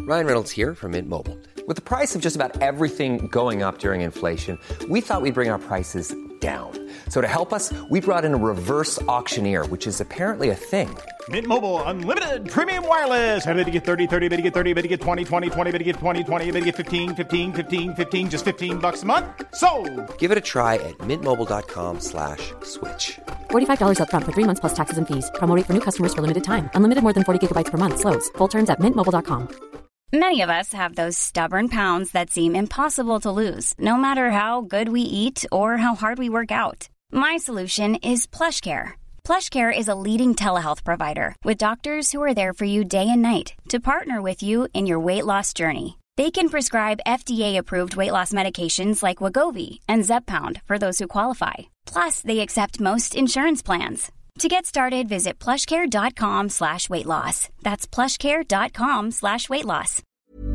Ryan Reynolds here from Mint Mobile. With the price of just about everything going up during inflation, we thought we'd bring our prices down. So to help us, we brought in a reverse auctioneer, which is apparently a thing. Mint Mobile Unlimited Premium Wireless. How to get 30, 30, bit to get 30, bit to get 20, 20, 20, bit to get 20, 20, bit to get 15, 15, 15, 15, just $15 a month? Sold! Give it a try at mintmobile.com/switch. $45 up front for 3 months plus taxes and fees. Promo rate for new customers for limited time. Unlimited more than 40 gigabytes per month. Slows full terms at mintmobile.com. Many of us have those stubborn pounds that seem impossible to lose, no matter how good we eat or how hard we work out. My solution is PlushCare. PlushCare is a leading telehealth provider with doctors who are there for you day and night to partner with you in your weight loss journey. They can prescribe FDA-approved weight loss medications like Wegovy and Zepbound for those who qualify. Plus, they accept most insurance plans. To get started, visit plushcare.com/weightloss. That's plushcare.com/weightloss.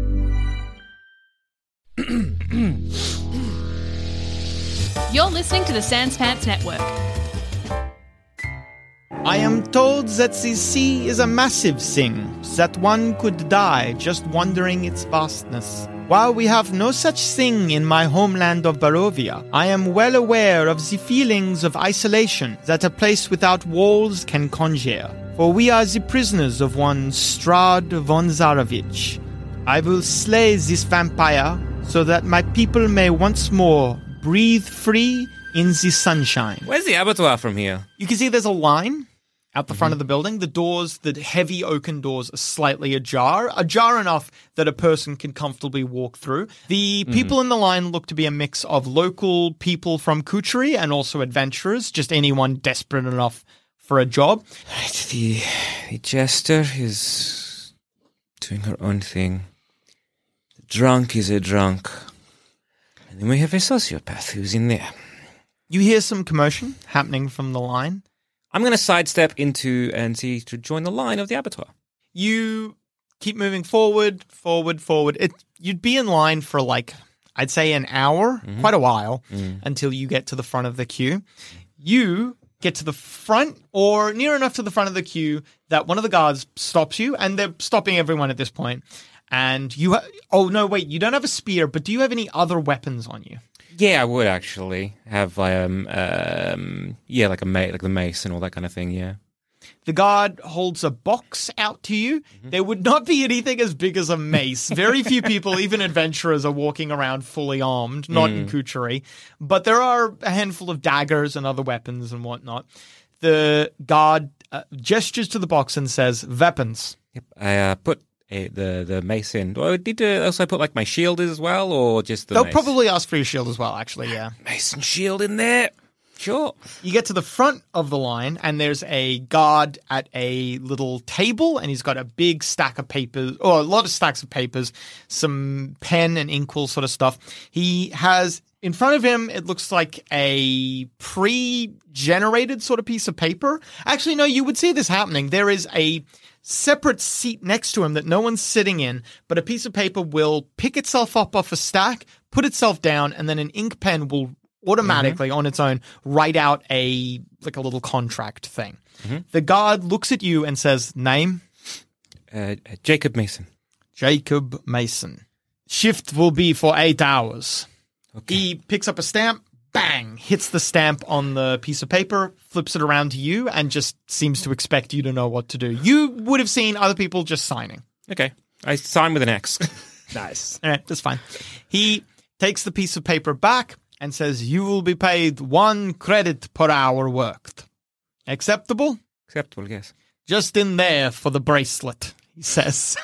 You're listening to the Sans Pants Network. I am told that the sea is a massive thing, that one could die just wondering its vastness. While we have no such thing in my homeland of Barovia, I am well aware of the feelings of isolation that a place without walls can conjure. For we are the prisoners of one Strad von Zarovich. I will slay this vampire so that my people may once more breathe free in the sunshine. Where's the abattoir from here? You can see there's a line out the front of the building. The doors, the heavy oaken doors, are slightly ajar enough that a person can comfortably walk through. The people in the line look to be a mix of local people from Kuchari and also adventurers, just anyone desperate enough for a job. Right, the jester is doing her own thing. The drunk is a drunk. And then we have a sociopath who's in there. You hear some commotion happening from the line. I'm going to sidestep into and see to join the line of the abattoir. You keep moving forward. You'd be in line for I'd say an hour, quite a while, until you get to the front of the queue. You get to the front or near enough to the front of the queue that one of the guards stops you, and they're stopping everyone at this point. And you oh no, wait, you don't have a spear, but do you have any other weapons on you? Yeah, I would actually have like the mace and all that kind of thing. Yeah. The guard holds a box out to you. There would not be anything as big as a mace. Very few people, even adventurers, are walking around fully armed, not in Kuchari. But there are a handful of daggers and other weapons and whatnot. The guard gestures to the box and says, "Weapons." Yep. I put the mace in. Do I need to also put my shield as well, or just the They'll mace? probably ask for your shield as well, actually, yeah. Mace and shield in there. Sure. You get to the front of the line, and there's a guard at a little table, and he's got a big stack of papers, or a lot of stacks of papers, some pen and inkwell sort of stuff. He has in front of him, it looks like a pre-generated sort of piece of paper. Actually, no, you would see this happening. There is a separate seat next to him that no one's sitting in, but a piece of paper will pick itself up off a stack, put itself down, and then an ink pen will automatically on its own write out a little contract thing. The guard looks at you and says, "Name?" Jacob Mason. Jacob Mason. Shift will be for 8 hours. Okay. He picks up a stamp, bang, hits the stamp on the piece of paper, flips it around to you, and just seems to expect you to know what to do. You would have seen other people just signing. Okay. I sign with an X. Nice. All right, that's fine. He takes the piece of paper back and says, "You will be paid 1 credit per hour worked." Acceptable? Acceptable, yes. Just in there for the bracelet, he says.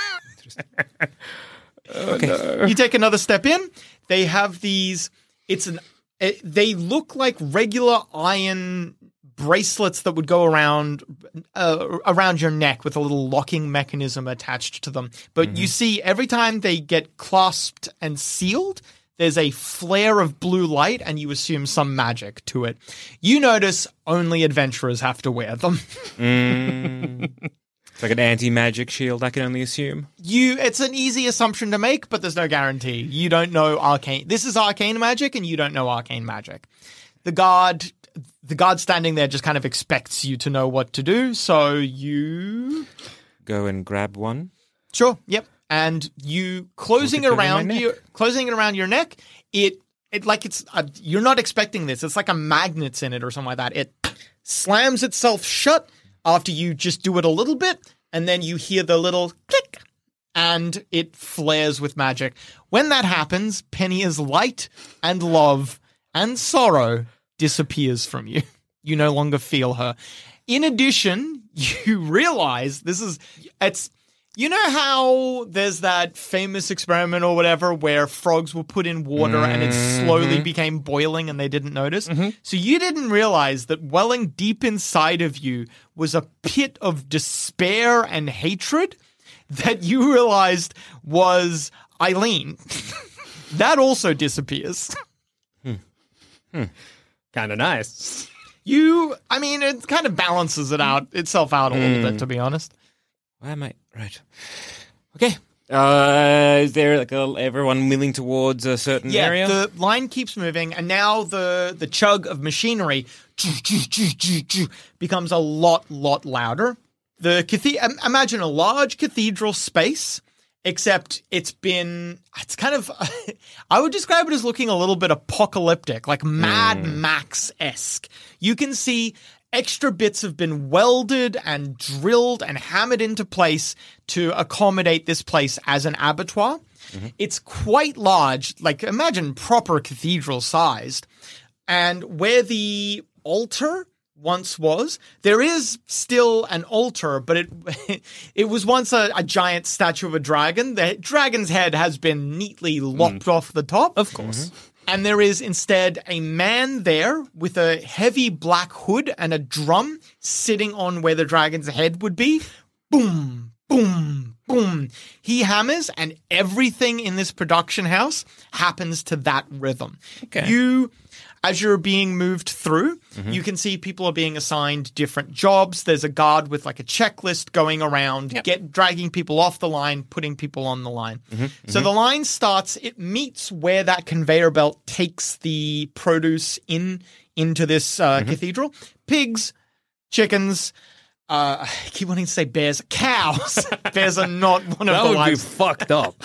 Okay. No. You take another step in. They have these. They look like regular iron bracelets that would go around your neck with a little locking mechanism attached to them. But you see, every time they get clasped and sealed, there's a flare of blue light, and you assume some magic to it. You notice only adventurers have to wear them. It's like an anti-magic shield, I can only assume. It's an easy assumption to make, but there's no guarantee. You don't know arcane. This is arcane magic, and you don't know arcane magic. The guard standing there just kind of expects you to know what to do, so you go and grab one. Sure. Yep. and you closing it Hook it around around my your neck. You're not expecting this. It's like a magnet's in it or something like that. It slams itself shut after you just do it a little bit, and then you hear the little click, and it flares with magic. When that happens, Pennia's light and love and sorrow disappears from you. You no longer feel her. In addition, you realize you know how there's that famous experiment or whatever where frogs were put in water and it slowly became boiling and they didn't notice? So you didn't realize that welling deep inside of you was a pit of despair and hatred that you realized was Eileen. That also disappears. Kind of nice. It kind of balances itself out a little bit, to be honest. Why am I right? Okay. Is there like everyone milling towards a certain area? Yeah, the line keeps moving, and now the chug of machinery becomes a lot louder. Imagine a large cathedral space, except it's kind of, I would describe it as looking a little bit apocalyptic, like Mad Max-esque. You can see extra bits have been welded and drilled and hammered into place to accommodate this place as an abattoir. It's quite large, like imagine proper cathedral sized. And where the altar once was, there is still an altar, but it was once a giant statue of a dragon. The dragon's head has been neatly lopped off the top. Of course. And there is instead a man there with a heavy black hood and a drum sitting on where the dragon's head would be. Boom, boom, boom. He hammers, and everything in this production house happens to that rhythm. Okay. As you're being moved through, you can see people are being assigned different jobs. There's a guard with like a checklist going around, dragging people off the line, putting people on the line. So the line starts, it meets where that conveyor belt takes the produce into this cathedral. Pigs, chickens, I keep wanting to say bears, cows. Bears are not one of the That would be lines. fucked up.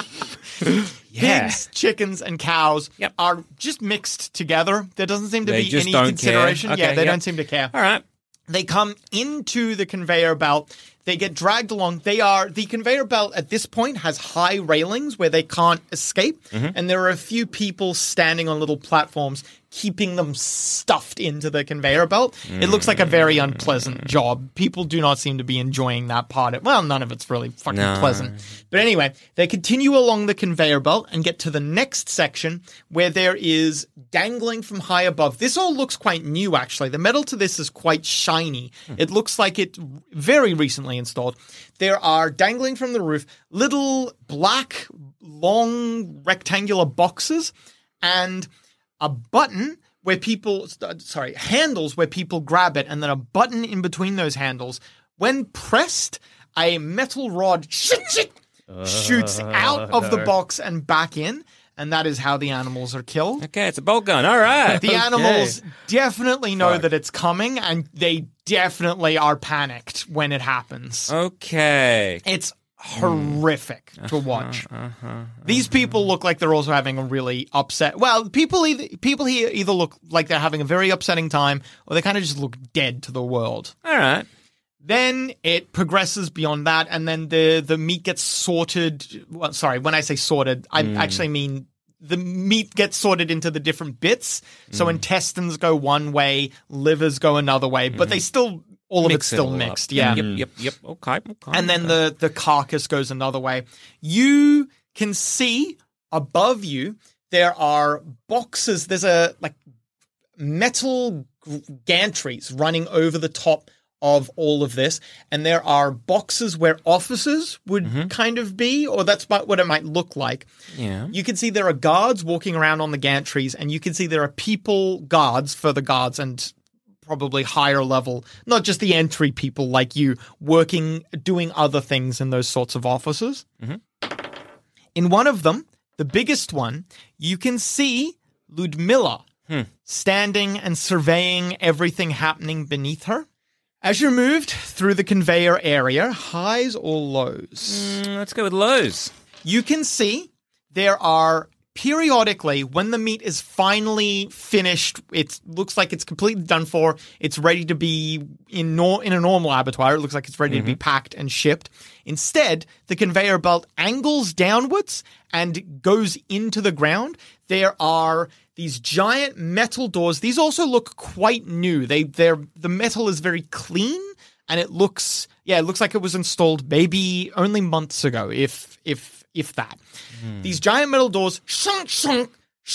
Pigs, chickens, and cows are just mixed together. There doesn't seem to They be just any don't consideration. care. Yeah, Okay, they yep. don't seem to care. All right. They come into the conveyor belt. They get dragged along. The conveyor belt at this point has high railings where they can't escape. And there are a few people standing on little platforms keeping them stuffed into the conveyor belt. It looks like a very unpleasant job. People do not seem to be enjoying that part. Well, none of it's really fucking pleasant. But anyway, they continue along the conveyor belt and get to the next section where there is dangling from high above. This all looks quite new, actually. The metal to this is quite shiny. It looks like it very recently installed. There are dangling from the roof little black, long, rectangular boxes and a button where handles where people grab it, and then a button in between those handles. When pressed, a metal rod shoots out of the box and back in, and that is how the animals are killed. Okay, it's a bolt gun. All right. The animals definitely know that it's coming, and they definitely are panicked when it happens. Okay. It's horrific to watch. These people look like they're also having a really upset. Well, people here either look like they're having a very upsetting time, or they kind of just look dead to the world. All right. Then it progresses beyond that, and then the meat gets sorted. Well, sorry, when I say sorted, I actually mean the meat gets sorted into the different bits. So intestines go one way, livers go another way, but they still. All of it's still mixed, yeah. Yep. Okay. And then the carcass goes another way. You can see above you there are boxes. There's a metal gantries running over the top of all of this, and there are boxes where officers would kind of be, or that's what it might look like. Yeah. You can see there are guards walking around on the gantries, and you can see there are guards for the guards and probably higher level, not just the entry people like you, doing other things in those sorts of offices. In one of them, the biggest one, you can see Ludmilla standing and surveying everything happening beneath her. As you're moved through the conveyor area, highs or lows? Let's go with lows. You can see there are periodically, when the meat is finally finished, it looks like it's completely done for. It's ready to be in a normal abattoir. It looks like it's ready to be packed and shipped. Instead, the conveyor belt angles downwards and goes into the ground. There are these giant metal doors. These also look quite new. The metal is very clean, and it looks like it was installed maybe only months ago, if that. These giant metal doors shunk,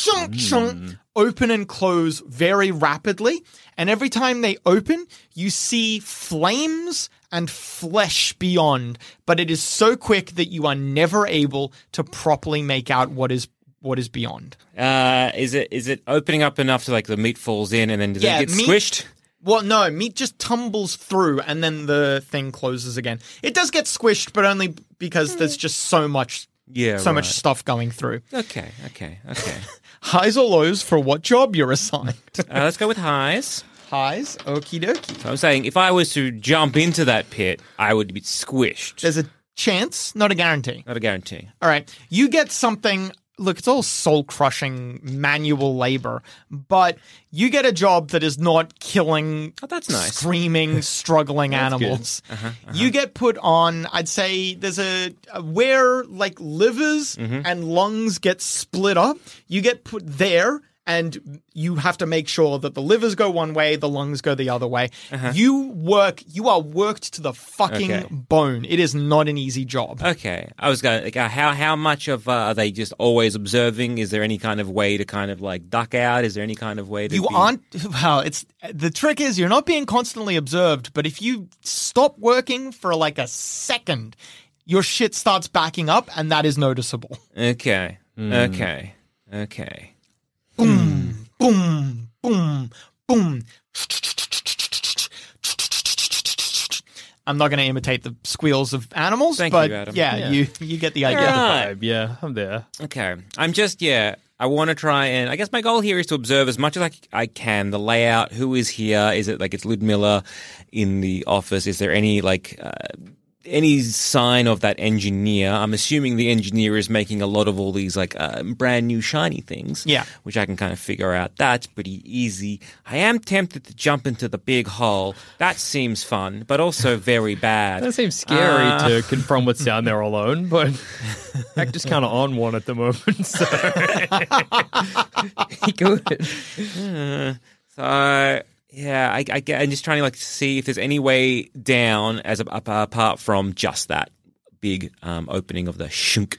open and close very rapidly. And every time they open, you see flames and flesh beyond. But it is so quick that you are never able to properly make out what is beyond. Is it opening up enough to like the meat falls in and then does it get squished? Well, no, meat just tumbles through and then the thing closes again. It does get squished, but only because there's just so much much stuff going through. Okay. Highs or lows for what job you're assigned? Let's go with highs. Highs, okie dokie. So I'm saying if I was to jump into that pit, I would be squished. There's a chance, not a guarantee. Not a guarantee. All right. You get something. Look, it's all soul-crushing manual labor, but you get a job that is not killing, that's nice, screaming, struggling animals. You get put on, I'd say there's where like livers and lungs get split up, you get put there, and you have to make sure that the livers go one way, the lungs go the other way. You are worked to the fucking bone. It is not an easy job. Okay. I was going like, how much of are they just always observing? Is there any kind of way to kind of like duck out? Is there any kind of way to the trick is you're not being constantly observed, but if you stop working for like a second, your shit starts backing up, and that is noticeable. Okay. Boom, boom, boom, boom. I'm not going to imitate the squeals of animals, but you, Adam. Yeah, you get the idea. Right. Yeah, I'm there. Okay. I want to try and I guess my goal here is to observe as much as I can the layout. Who is here? Is it like it's Ludmilla in the office? Is there any any sign of that engineer? I'm assuming the engineer is making a lot of all these like brand new shiny things. Yeah. Which I can kind of figure out. That's pretty easy. I am tempted to jump into the big hole. That seems fun, but also very bad. That seems scary to confront what's down there alone, but I'm just kind of on one at the moment. So good. Yeah, I'm just trying to like see if there's any way down apart from just that big opening of the shunk.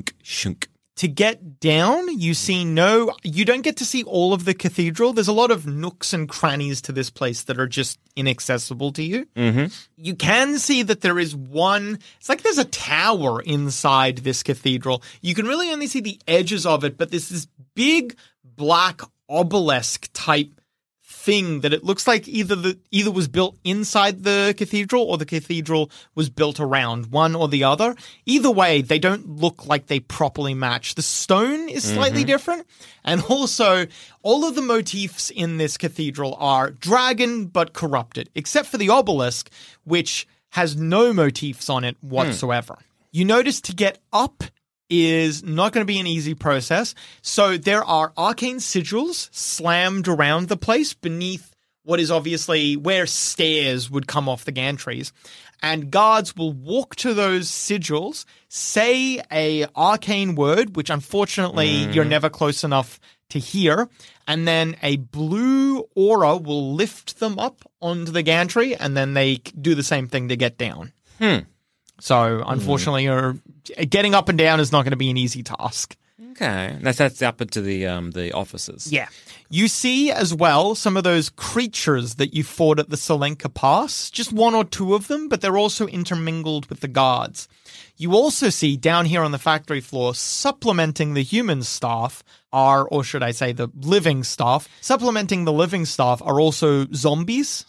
To get down, you don't get to see all of the cathedral. There's a lot of nooks and crannies to this place that are just inaccessible to you. Mm-hmm. You can see that there is it's like there's a tower inside this cathedral. You can really only see the edges of it, but there's this big black obelisk type thing that it looks like either was built inside the cathedral or the cathedral was built around, one or the other. Either way, they don't look like they properly match. The stone is slightly different, and also all of the motifs in this cathedral are dragon but corrupted, except for the obelisk, which has no motifs on it whatsoever. You notice to get up is not going to be an easy process. So there are arcane sigils slammed around the place beneath what is obviously where stairs would come off the gantries. And guards will walk to those sigils, say a arcane word, which unfortunately you're never close enough to hear, and then a blue aura will lift them up onto the gantry, and then they do the same thing to get down. So, unfortunately, getting up and down is not going to be an easy task. Okay. That's up into the offices. Yeah. You see as well some of those creatures that you fought at the Selenka Pass, just one or two of them, but they're also intermingled with the guards. You also see down here on the factory floor, supplementing the human staff or should I say the living staff, supplementing the living staff are also zombies.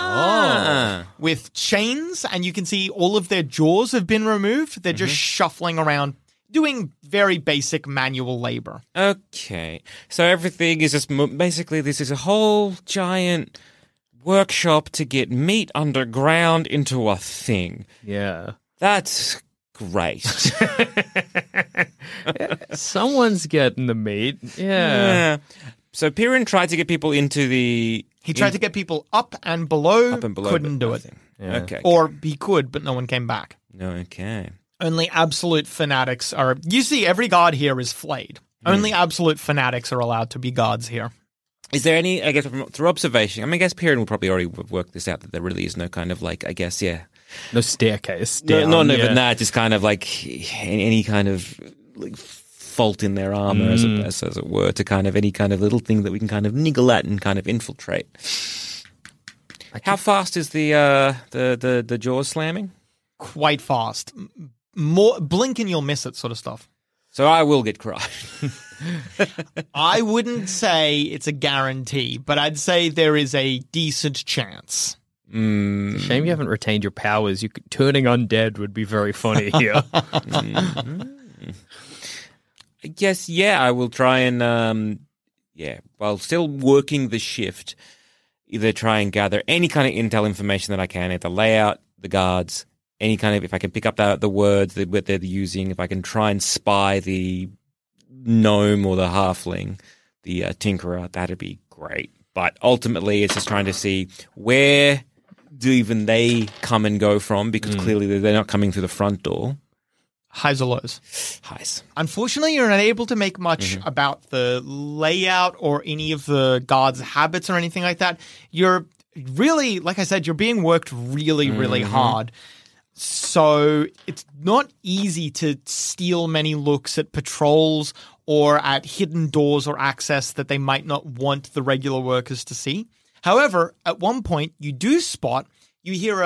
With chains, and you can see all of their jaws have been removed. They're just shuffling around, doing very basic manual labor. Okay. So everything is just basically this is a whole giant workshop to get meat underground into a thing. Yeah. That's great. Someone's getting the meat. Yeah. So Piran tried to get people into the... He tried to get people up and below. Up and below, couldn't but do it. nothing. Okay. Or he could, but no one came back. Okay. Only absolute fanatics are... You see, every god here is flayed. Only absolute fanatics are allowed to be gods here. Is there any, I guess, through observation, I mean, I guess Piran will probably already work this out, that there really is no kind of like, I guess, No staircase No, down. not even that, just kind of like any kind of like fault in their armor, as it were, to kind of any kind of little thing that we can kind of niggle at and kind of infiltrate. How fast is the jaws slamming? Quite fast. More blink and you'll miss it sort of stuff. So I will get crushed. I wouldn't say it's a guarantee, but I'd say there is a decent chance. It's a shame you haven't retained your powers. Turning undead would be very funny here. I guess, I will try and, while still working the shift, either try and gather any kind of intel information that I can, the layout, the guards, any kind of, if I can pick up the words that they're using, if I can try and spy the gnome or the halfling, the tinkerer, that'd be great. But ultimately, it's just trying to see where do even they come and go from, because clearly they're not coming through the front door. Highs or lows? Highs. Unfortunately, you're not able to make much about the layout or any of the guards' habits or anything like that. You're really, like I said, you're being worked really, really hard. So it's not easy to steal many looks at patrols or at hidden doors or access that they might not want the regular workers to see. However, at one point, you hear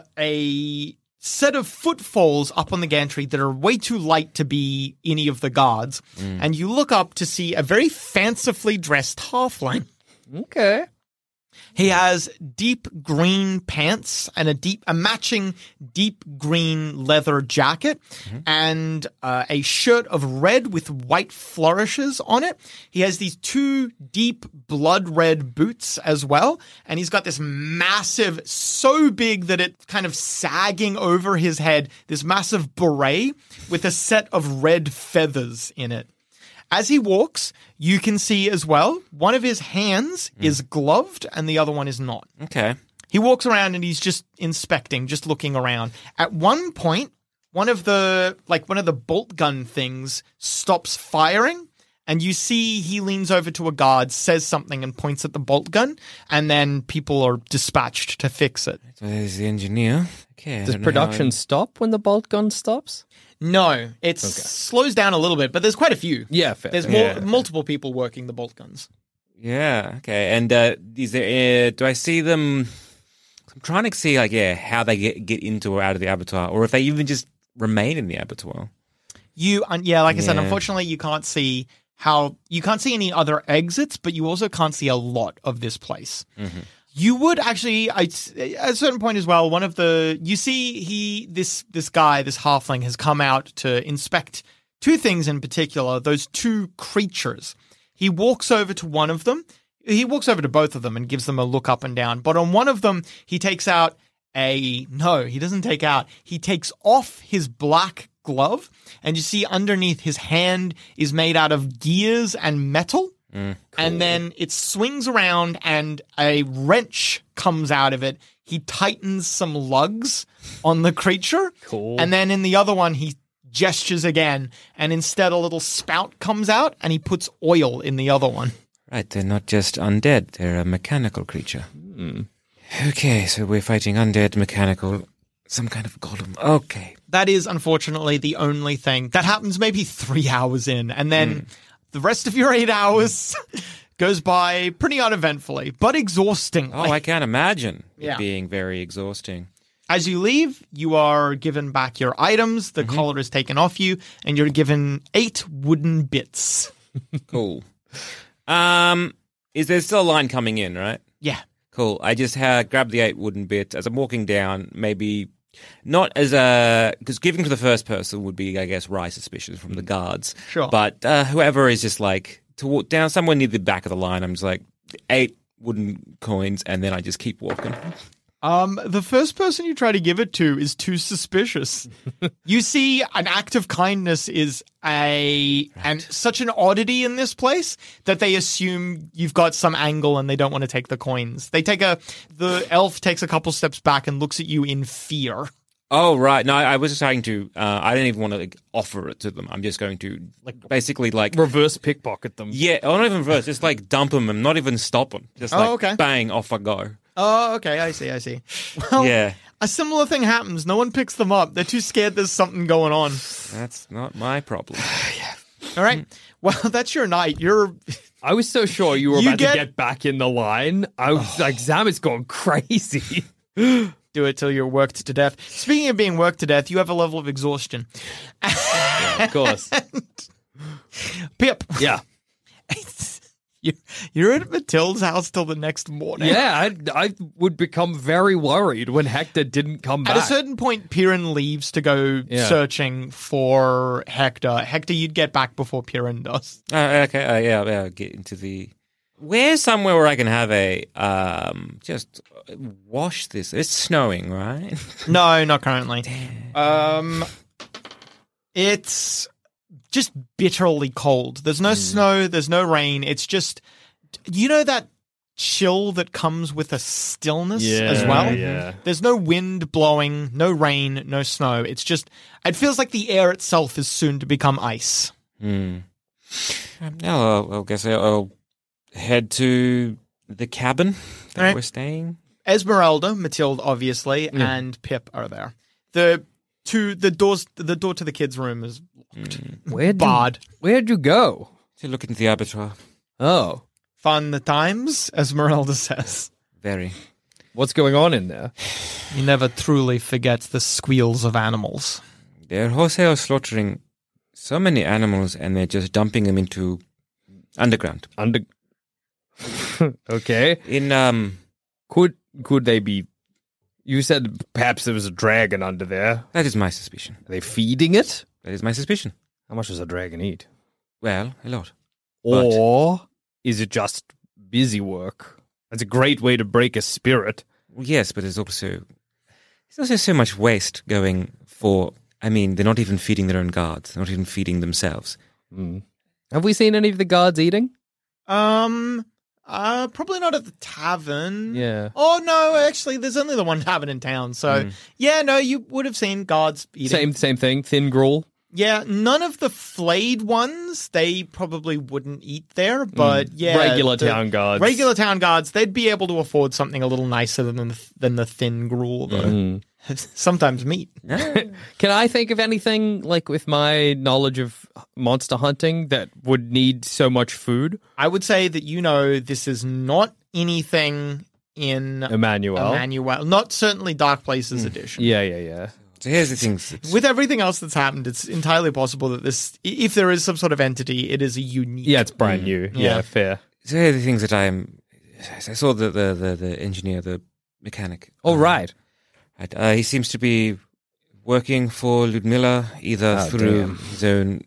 a set of footfalls up on the gantry that are way too light to be any of the guards. And you look up to see a very fancifully dressed halfling. Okay. He has deep green pants and a matching deep green leather jacket and a shirt of red with white flourishes on it. He has these two deep blood red boots as well. And he's got this massive, so big that it's kind of sagging over his head, this massive beret with a set of red feathers in it. As he walks, you can see as well, one of his hands is gloved and the other one is not. Okay. He walks around and he's just inspecting, just looking around. At one point, one of the bolt gun things stops firing, and you see he leans over to a guard, says something and points at the bolt gun, and then people are dispatched to fix it. So there's the engineer. Okay. Does production stop when the bolt gun stops? No, it slows down a little bit, but there's quite a few. Yeah, fair. There's multiple people working the bolt guns. Yeah, okay. And is there? Do I see them? I'm trying to see, how they get into or out of the abattoir, or if they even just remain in the abattoir. I said, unfortunately, you can't see any other exits, but you also can't see a lot of this place. You would actually, at a certain point as well, this guy, this halfling, has come out to inspect two things in particular, those two creatures. He walks over to one of them. He walks over to both of them and gives them a look up and down. But on one of them, he takes out he doesn't take out. He takes off his black glove, and you see underneath his hand is made out of gears and metal. Cool. And then it swings around and a wrench comes out of it. He tightens some lugs on the creature. Cool. And then in the other one, he gestures again, and instead a little spout comes out and he puts oil in the other one. Right, they're not just undead, they're a mechanical creature. Okay, so we're fighting undead, mechanical, some kind of golem. Okay. That is unfortunately the only thing. That happens maybe 3 hours in, and then the rest of your 8 hours goes by pretty uneventfully, but exhausting. Oh, I can't imagine it being very exhausting. As you leave, you are given back your items, the collar is taken off you, and you're given 8 wooden bits. Cool. Is there still a line coming in, right? Yeah. Cool. I just grabbed the 8 wooden bits as I'm walking down, maybe not as because giving to the first person would be, I guess, right suspicion from the guards. Sure. But whoever is just like to walk down somewhere near the back of the line, I'm just like 8 wooden coins, and then I just keep walking. The first person you try to give it to is too suspicious. You see, an act of kindness is and such an oddity in this place that they assume you've got some angle and they don't want to take the coins. The elf takes a couple steps back and looks at you in fear. Oh, right. No, I was just trying to, I don't even want to like, offer it to them. I'm just going to basically reverse pickpocket them. Yeah, or not even reverse, just like dump them and not even stop them. Just okay. Bang, off I go. Oh, okay. I see. Well, yeah. A similar thing happens. No one picks them up. They're too scared there's something going on. That's not my problem. All right. Well, that's your night. I was so sure you were about to get back in the line. I was like, Zam is going crazy. Do it till you're worked to death. Speaking of being worked to death, you have a level of exhaustion. Yeah, of course. Pip. Yeah. You're at Matilda's house till the next morning. Yeah, I would become very worried when Hector didn't come back. At a certain point, Piran leaves to go searching for Hector. Hector, you'd get back before Piran does. Okay, yeah, get into the... Where's somewhere where I can have a, just wash this? It's snowing, right? No, not currently. Damn. It's just bitterly cold. There's no snow, there's no rain. It's just, you know that chill that comes with a stillness as well? Yeah. There's no wind blowing, no rain, no snow. It's just, it feels like the air itself is soon to become ice. Now I guess I'll head to the cabin that we're staying. Esmeralda, Matilda, obviously, and Pip are there. The door to the kids' room is locked. Where'd you go? To look into the abattoir. Oh. Fun the times, Esmeralda says. Very. What's going on in there? You never truly forget the squeals of animals. They're wholesale slaughtering so many animals and they're just dumping them into underground. Okay. In Could they be... You said perhaps there was a dragon under there. That is my suspicion. Are they feeding it? That is my suspicion. How much does a dragon eat? Well, a lot. Or is it just busy work? That's a great way to break a spirit. Yes, but there's also so much waste going for... I mean, they're not even feeding their own guards. They're not even feeding themselves. Have we seen any of the guards eating? Probably not at the tavern. Yeah. Oh, no, actually, there's only the one tavern in town. So, yeah, no, you would have seen guards eating. Same thing, thin gruel. Yeah, none of the flayed ones, they probably wouldn't eat there, but yeah. Regular town guards. Regular town guards, they'd be able to afford something a little nicer than the thin gruel, though. Sometimes meat. Can I think of anything, like with my knowledge of monster hunting, that would need so much food? I would say that this is not anything in Emmanuel. Not certainly Dark Places edition. Yeah. So here's the thing. With everything else that's happened, it's entirely possible that this, if there is some sort of entity, it is a unique. Yeah, it's brand new. Yeah, fair. So here are the things that I saw the engineer, the mechanic. Oh, right. He seems to be working for Ludmilla either through his own...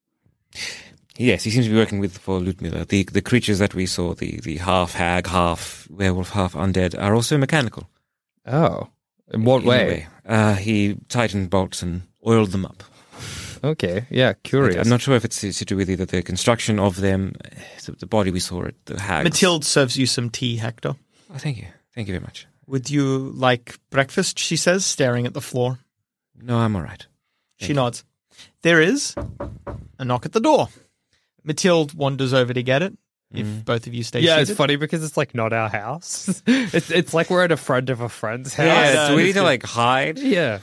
Yes, he seems to be working for Ludmilla. The creatures that we saw, the half hag, half werewolf, half undead, are also mechanical. Oh. In what way? He tightened bolts and oiled them up. Okay, yeah, curious. I'm not sure if it's to do with either the construction of them, the body we saw at the hags. Matilda serves you some tea, Hector. Oh, thank you. Thank you very much. Would you like breakfast, she says, staring at the floor. No, I'm all right. She nods. There is a knock at the door. Matilda wanders over to get it, if both of you stay seated. It's funny because it's like not our house. it's like we're at a friend of a friend's house. Yeah, do we need to like hide? Yeah.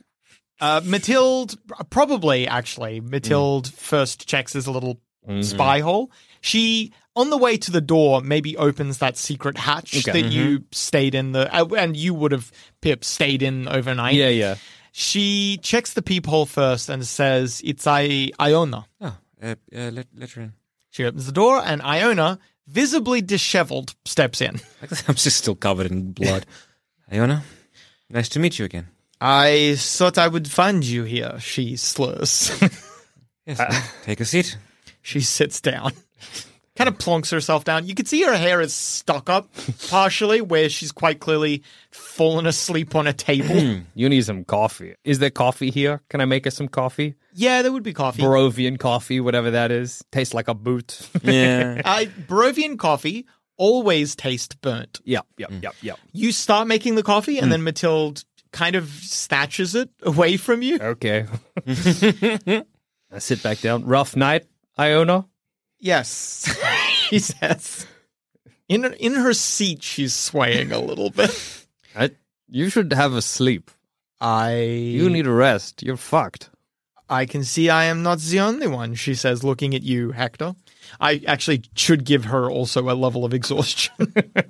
Matilda, probably actually, Matilda first checks his little spy hole. She, on the way to the door, maybe opens that secret hatch that you stayed in and you would have, Pip, stayed in overnight. Yeah. She checks the peephole first and says, it's Iona. Oh, let her in. She opens the door and Iona, visibly disheveled, steps in. I'm just still covered in blood. Iona, nice to meet you again. I thought I would find you here, she slurs. Yes, take a seat. She sits down. kind of plonks herself down. You can see her hair is stuck up partially where she's quite clearly fallen asleep on a table. You need some coffee. Is there coffee here? Can I make us some coffee? Yeah, there would be coffee. Barovian coffee, whatever that is. Tastes like a boot. Yeah. Barovian coffee always tastes burnt. Yep. You start making the coffee and then Mathilde kind of snatches it away from you. Okay. I sit back down. Rough night, Iona? Yes, she says. In her seat, she's swaying a little bit. You should have a sleep. You need a rest. You're fucked. I can see I am not the only one, she says, looking at you, Hector. I actually should give her also a level of exhaustion.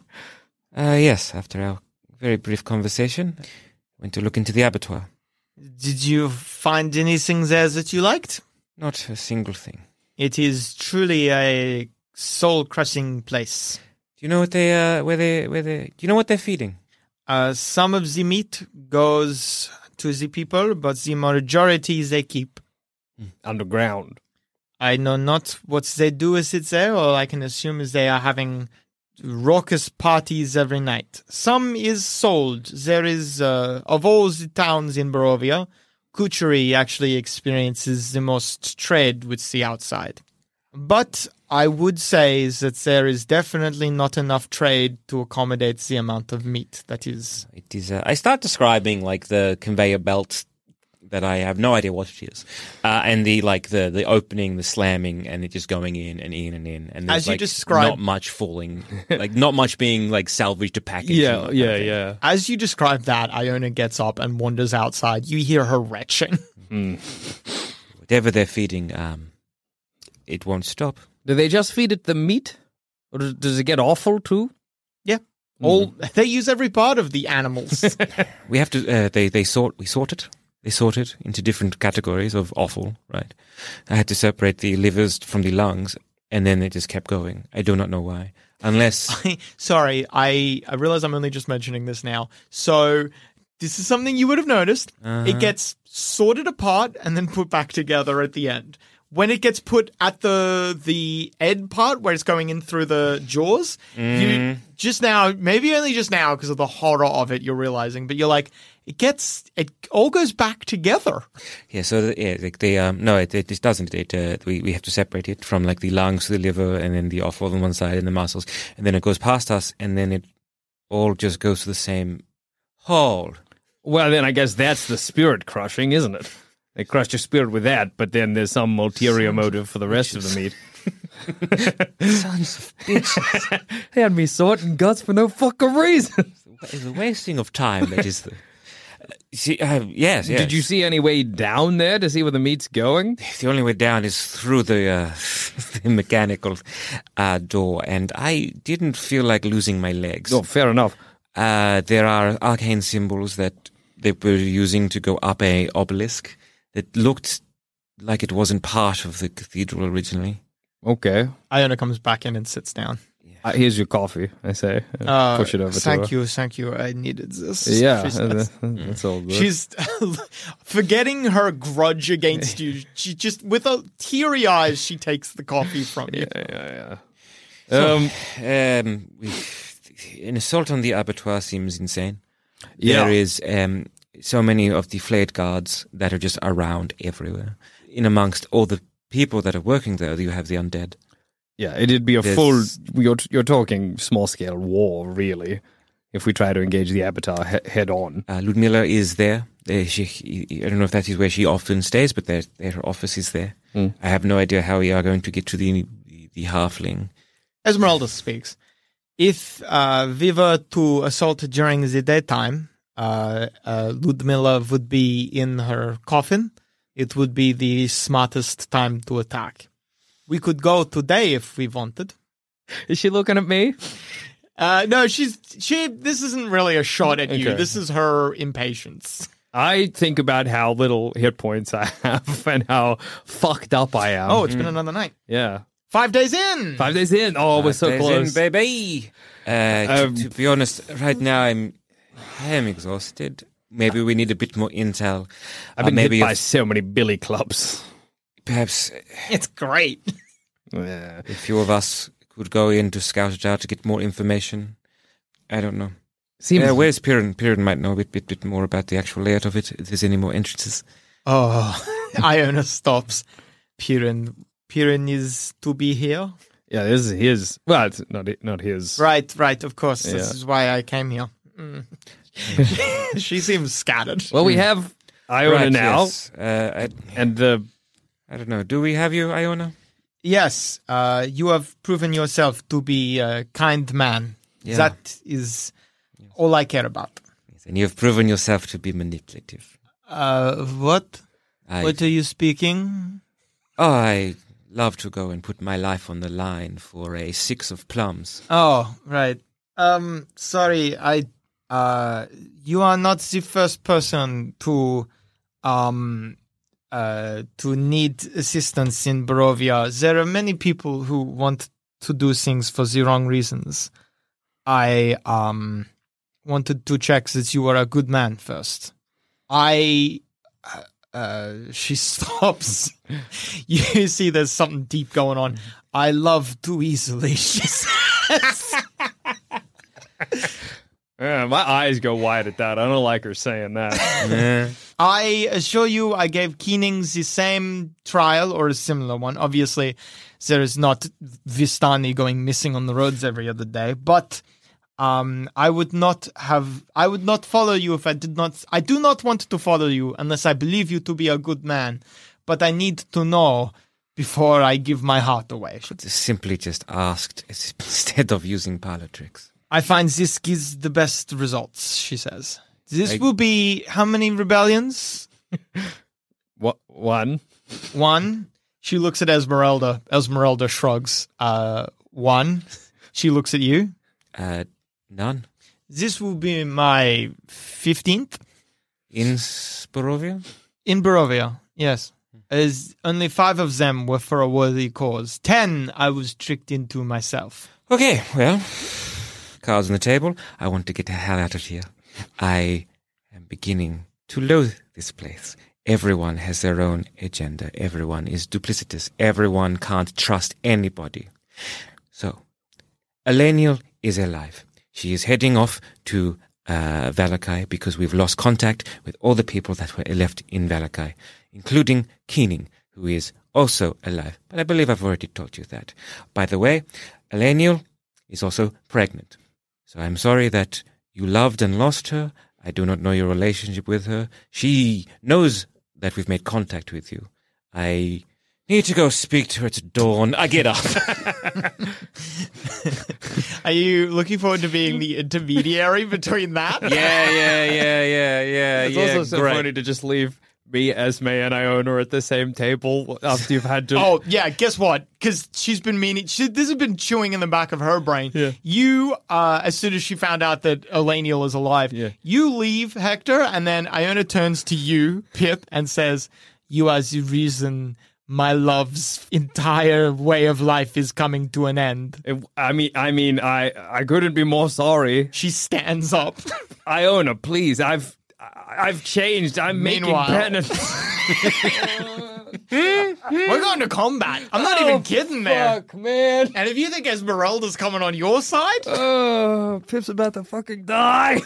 Yes, after our very brief conversation, I went to look into the abattoir. Did you find anything there that you liked? Not a single thing. It is truly a soul-crushing place. Do you know what do you know what they're feeding? Some of the meat goes to the people, but the majority they keep. Underground. I know not what they do with it there, or I can assume they are having raucous parties every night. Some is sold. There is, of all the towns in Barovia, Kucheri actually experiences the most trade with the outside. But I would say that there is definitely not enough trade to accommodate the amount of meat that is. It is. I start describing like the conveyor belt that I have no idea what it is, and the opening, the slamming, and it just going in and in and in. And there's As you describe, not much falling, like not much being like salvaged to packaging. Yeah. As you describe that, Iona gets up and wanders outside. You hear her retching. Whatever they're feeding, it won't stop. Do they just feed it the meat? Or does it get awful too? Yeah. They use every part of the animals. We have to. We sort it. They sort it into different categories of offal, right? I had to separate the livers from the lungs, and then it just kept going. I do not know why. Unless... Sorry, I realize I'm only just mentioning this now. So this is something you would have noticed. It gets sorted apart and then put back together at the end. When it gets put at the end part where it's going in through the jaws, you just now, maybe only just now because of the horror of it, you're realizing, but you're like, it all goes back together. Yeah, so it just doesn't. We have to separate it from like the lungs, the liver, and then the offal on one side and the muscles, and then it goes past us, and then it all just goes to the same hole. Well, then I guess that's the spirit crushing, isn't it? They crushed your spirit with that, but then there's some ulterior motive for the rest of the meat. Sons of bitches. They had me sorting guts for no fucking reason. It's a wasting of time. That is the... Yes. Did you see any way down there to see where the meat's going? The only way down is through the mechanical door, and I didn't feel like losing my legs. Oh, fair enough. There are arcane symbols that they were using to go up a obelisk that looked like it wasn't part of the cathedral originally. Okay. Iona comes back in and sits down. Here's your coffee, I say. Push it over to her. Thank you. I needed this. Yeah, that's all good. She's forgetting her grudge against you. She just, with a teary eyes, she takes the coffee from you. Yeah. So, an assault on the abattoir seems insane. Yeah. There is so many of the flayed guards that are just around everywhere. In amongst all the people that are working there, you have the undead. Yeah, it'd be a full... You're talking small-scale war, really, if we try to engage the Abattoir head-on. Ludmilla is there. I don't know if that is where she often stays, but their office is there. I have no idea how we are going to get to the halfling. Esmeralda speaks. If we were to assault during the daytime, Ludmilla would be in her coffin. It would be the smartest time to attack. We could go today if we wanted. Is she looking at me? No, this isn't really a shot at you. This is her impatience. I think about how little hit points I have and how fucked up I am. Oh, it's been another night. Yeah. 5 days in. 5 days in. Oh, we're so close. In, baby. To be honest, right now I am exhausted. Maybe we need a bit more intel. I've been hit by so many billy clubs. Perhaps it's great. Yeah. A few of us could go in to scout it out to get more information. I don't know. Seems Where's Piran? Piran might know a bit more about the actual layout of it. If there's any more entrances. Oh, Iona stops. Piran is to be here. Yeah, this is his. Well, it's not his. Right. Of course, Yeah. this is why I came here. She seems scattered. Well, we have Iona now, Yes. and the I don't know. Do we have you, Iona? Yes, you have proven yourself to be a kind man. Yeah. That is all I care about. And you've proven yourself to be manipulative. What? What are you speaking? I love to go and put my life on the line for a 6 of plums. Oh, right. Sorry, you are not the first person to need assistance in Barovia. There are many people who want to do things for the wrong reasons. I wanted to check that you are a good man first. She stops. You see there's something deep going on. I love too easily, she says. my eyes go wide at that. I don't like her saying that. I assure you, I gave Keening the same trial or a similar one. Obviously, there is not Vistani going missing on the roads every other day, but I would not follow you if I did not. I do not want to follow you unless I believe you to be a good man, but I need to know before I give my heart away. Simply just asked instead of using parlor tricks. I find this gives the best results, she says. This will be how many rebellions? What one? One. She looks at Esmeralda. Esmeralda shrugs. One. She looks at you. None. This will be my 15th. In Barovia? In Barovia, yes. As only 5 of them were for a worthy cause. 10 I was tricked into myself. Okay, well, cards on the table. I want to get the hell out of here. I am beginning to loathe this place. Everyone has their own agenda. Everyone is duplicitous. Everyone can't trust anybody. So, Elenial is alive. She is heading off to Valakai because we've lost contact with all the people that were left in Valakai, including Keening, who is also alive. But I believe I've already told you that. By the way, Elenial is also pregnant. So I'm sorry that you loved and lost her. I do not know your relationship with her. She knows that we've made contact with you. I need to go speak to her at dawn. I get up. Are you looking forward to being the intermediary between that? Yeah. It's also so funny to just leave me, Esme, and Iona at the same table after you've had to. Oh, yeah, guess what? Because she's been meaning. This has been chewing in the back of her brain. Yeah. You, as soon as she found out that Elenial is alive, you leave, Hector, and then Iona turns to you, Pip, and says, "You are the reason my love's entire way of life is coming to an end." I mean, I couldn't be more sorry. She stands up. Iona, please, I've changed. I'm making penance. We're going to combat. I'm not even kidding there. Fuck, man. And if you think Esmeralda's coming on your side, Oh, Pip's about to fucking die.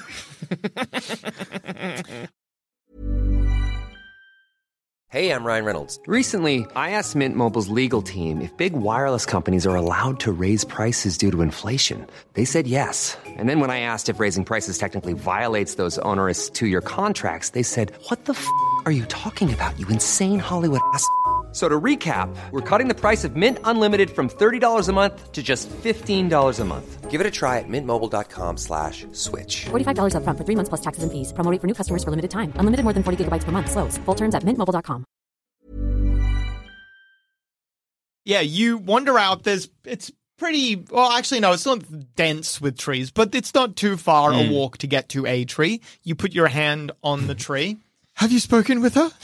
Hey, I'm Ryan Reynolds. Recently, I asked Mint Mobile's legal team if big wireless companies are allowed to raise prices due to inflation. They said yes. And then when I asked if raising prices technically violates those onerous 2-year contracts, they said, "What the f*** are you talking about, you insane Hollywood ass?" So to recap, we're cutting the price of Mint Unlimited from $30 a month to just $15 a month. Give it a try at mintmobile.com/switch. $45 up front for 3 months plus taxes and fees. Promo rate for new customers for limited time. Unlimited more than 40 gigabytes per month. Slows full terms at mintmobile.com. yeah, you wander out. It's pretty, well, actually, no, it's not dense with trees, but it's not too far a walk to get to a tree. You put your hand on the tree. Have you spoken with her?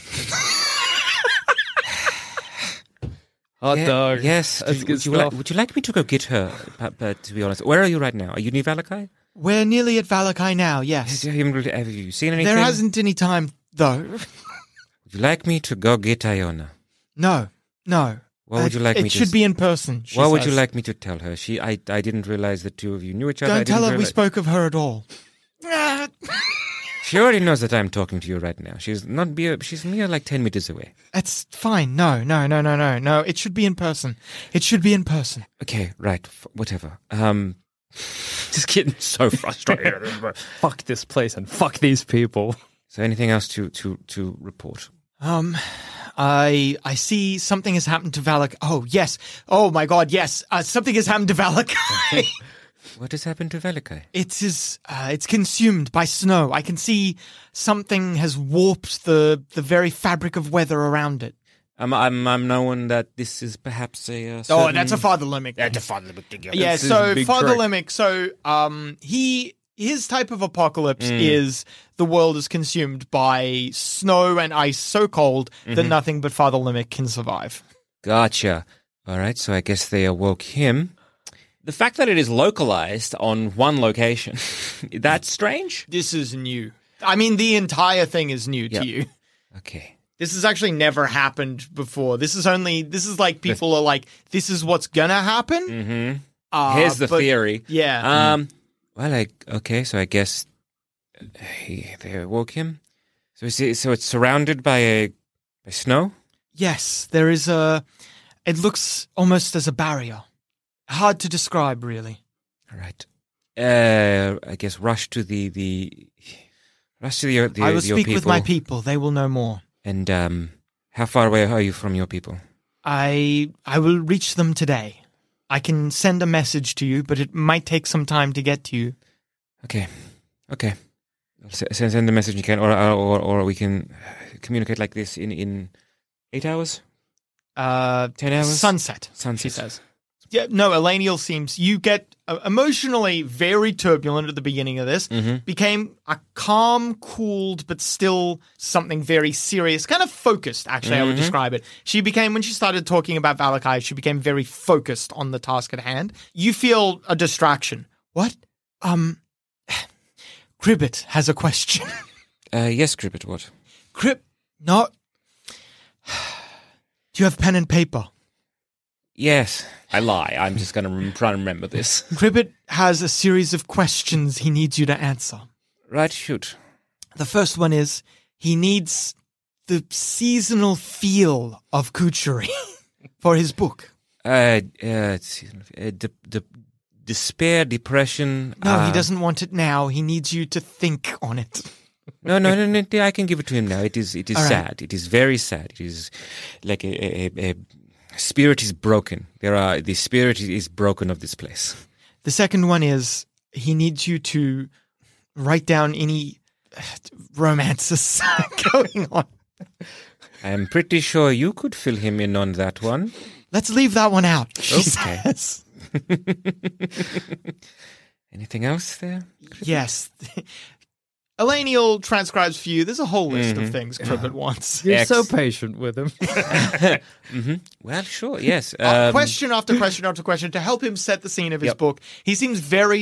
Hot dog. Yes. That's good stuff. Would you like me to go get her? But to be honest, where are you right now? Are you near Valakai? We're nearly at Valakai now, yes. Have you seen anything? There hasn't any time, though. Would you like me to go get Iona? No. What would you like me to... It should be in person, she What would says. you like me to tell her? I didn't realize the two of you knew each other. Don't tell her we spoke of her at all. She already knows that I'm talking to you right now. She's mere like 10 meters away. It's fine. No. It should be in person. It should be in person. Okay, right. Whatever. Just getting so frustrated. Fuck this place and fuck these people. So anything else to report? I see something has happened to Valak. Oh, yes. Oh, my God, yes. Something has happened to Valak. What has happened to Valakai? It's consumed by snow. I can see something has warped the very fabric of weather around it. I'm knowing that this is perhaps a certain... Oh, that's a Father Limerick. That's a Father Limerick. Yeah, so Father Limerick, his type of apocalypse is the world is consumed by snow and ice so cold that nothing but Father Limerick can survive. Gotcha. All right, so I guess they awoke him. The fact that it is localized on one location, that's strange? This is new. I mean, the entire thing is new to you. Okay. This has actually never happened before. This is like people are like, this is what's gonna happen. Mm-hmm. Here's the theory. Yeah. So I guess they awoke him. So it's surrounded by snow? Yes, there is it looks almost as a barrier. Hard to describe, really. All right. I guess rush to the I will speak with my people. They will know more. And how far away are you from your people? I will reach them today. I can send a message to you, but it might take some time to get to you. Okay. Send the message you can, or we can communicate like this in 8 hours? 10 hours? Sunset, she says. Yeah, no, Elenial seems... You get emotionally very turbulent at the beginning of this. Became a calm, cooled, but still something very serious. Kind of focused, actually, I would describe it. She became, when she started talking about Valakai, she became very focused on the task at hand. You feel a distraction. What? Cribbit has a question. Yes, Cribbit, what? No. Do you have pen and paper? Yes, I lie. I'm just going to try and remember this. Cribbit has a series of questions he needs you to answer. Right, shoot. The first one is, he needs the seasonal feel of Kuchari for his book. Despair, depression. No, he doesn't want it now. He needs you to think on it. No, I can give it to him now. It is sad. Right. It is very sad. It is like a spirit is broken. The spirit is broken of this place. The second one is, he needs you to write down any romances going on. I'm pretty sure you could fill him in on that one. Let's leave that one out. Okay. Says. Anything else there? Yes. Elenial transcribes for you. There's a whole list of things Cribbit wants. You're so patient with him. Well, sure, yes. Question after question after question to help him set the scene of his book. He seems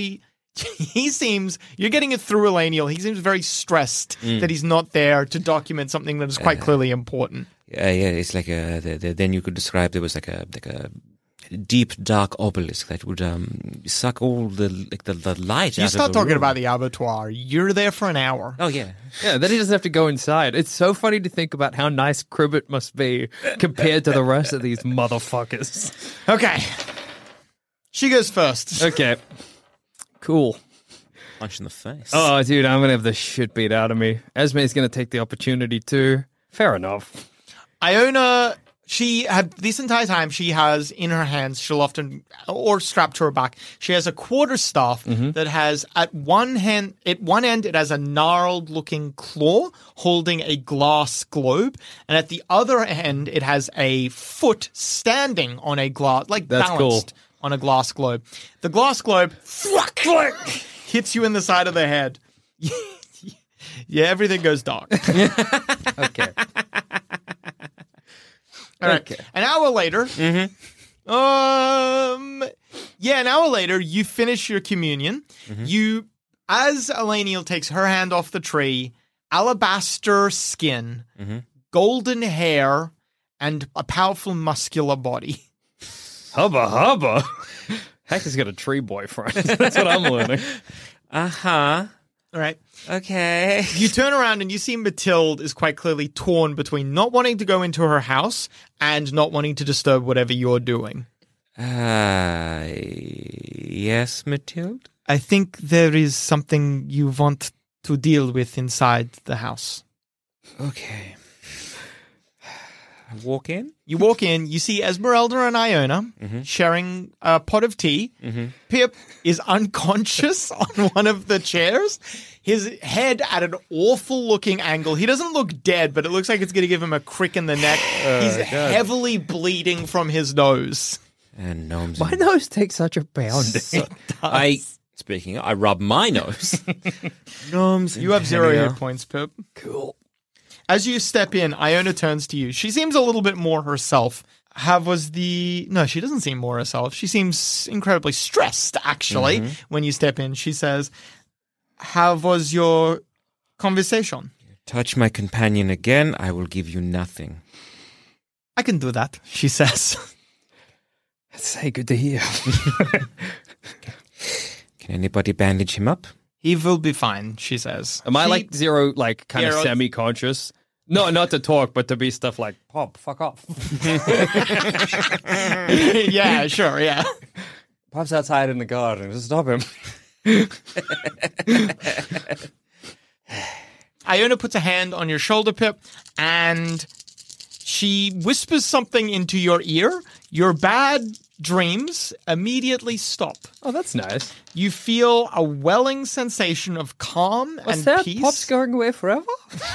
you're getting it through Elenial. He seems very stressed that he's not there to document something that is quite clearly important. Yeah, it's like then you could describe there was like a deep dark obelisk that would suck all the light out of the You start talking room. about the abattoir, you're there for an hour. Oh yeah. Yeah, then he doesn't have to go inside. It's so funny to think about how nice Cribbit must be compared to the rest of these motherfuckers. Okay. She goes first. Okay. Cool. Punch in the face. Oh, dude, I'm going to have the shit beat out of me. Esme's going to take the opportunity too. Fair enough. Iona... this entire time, she has in her hands, she'll often, or strapped to her back, she has a quarterstaff that has, at one end, it has a gnarled looking claw holding a glass globe. And at the other end, it has a foot standing on a glass, balanced on a glass globe. The glass globe hits you in the side of the head. Yeah, everything goes dark. Okay. All right. Okay. An hour later, an hour later, you finish your communion. As Elenial takes her hand off the tree, alabaster skin, golden hair, and a powerful muscular body. Hubba hubba. Hector's got a tree boyfriend. That's what I'm learning. Uh-huh. All right. Okay. You turn around and you see Mathilde is quite clearly torn between not wanting to go into her house and not wanting to disturb whatever you're doing. Yes, Mathilde? I think there is something you want to deal with inside the house. Okay. Walk in? You walk in, you see Esmeralda and Iona sharing a pot of tea. Pip is unconscious on one of the chairs, his head at an awful-looking angle. He doesn't look dead, but it looks like it's going to give him a crick in the neck. He's heavily bleeding from his nose. And gnomes. My nose takes such a pounding. I rub my nose. Gnomes. You have 0 hit points, Pip. Cool. As you step in, Iona turns to you. She seems a little bit more herself. No, she doesn't seem more herself. She seems incredibly stressed, actually, when you step in. She says, how was your conversation? Touch my companion again, I will give you nothing. I can do that, she says. Say good to hear. Can anybody bandage him up? He will be fine, she says. Am I like zero, like kind of semi-conscious? No, not to talk, but to be stuff like, Pop, fuck off. Yeah, sure, yeah. Pop's outside in the garden. Just stop him. Iona puts a hand on your shoulder, Pip, and she whispers something into your ear. Your bad dreams immediately stop. Oh, that's nice. You feel a welling sensation of calm and peace. Pop's going away forever?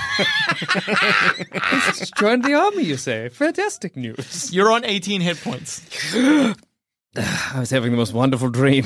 He's just joined the army, you say. Fantastic news. You're on 18 hit points. I was having the most wonderful dream.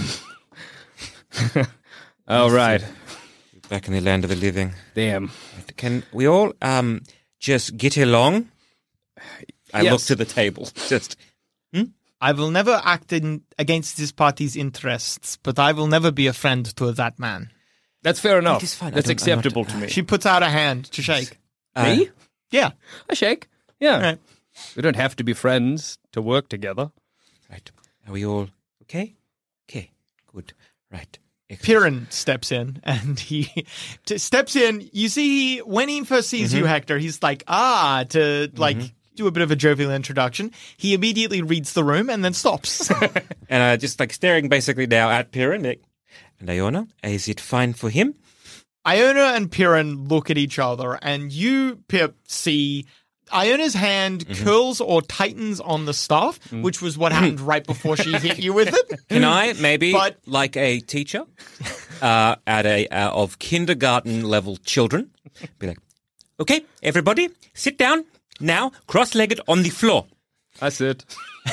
All right. Back in the land of the living. Damn. Can we all just get along? I Yes. look to the table. Just... I will never act against this party's interests, but I will never be a friend to that man. That's fair enough. That is fine. That's acceptable to me. She puts out a hand to shake. Me? Yeah. I shake. Yeah. Right. We don't have to be friends to work together. Right. Are we all okay? Okay. Good. Right. Piran steps in, and he steps in. You see, when he first sees you, Hector, he's like, do a bit of a jovial introduction. He immediately reads the room and then stops. And just like staring basically now at Piran. And Iona, is it fine for him? Iona and Piran look at each other, and you, Pip, see Iona's hand curls or tightens on the staff, which was what happened right before she hit you with it. Can I maybe, like a teacher of kindergarten level children, be like, okay, everybody, sit down now, cross-legged on the floor. That's it.